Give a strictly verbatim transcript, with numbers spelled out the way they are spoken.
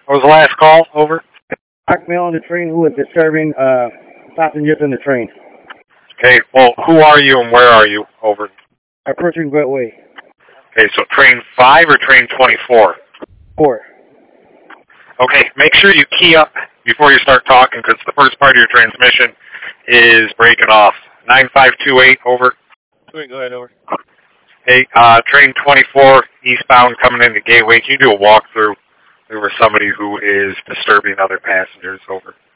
What was the last call? Over. Blackmail on the train who was disturbing uh, passengers in the train. Okay, well, who are you and where are you? Over. Approaching Brentway. Okay, so train five or train twenty-four? Four. Okay, make sure you key up before you start talking because the first part of your transmission is breaking off. nine five two eight, over. Wait, go ahead, over. Hey, uh, train twenty-four, eastbound, coming into Gateway. Can you do a walkthrough over somebody who is disturbing other passengers? Over.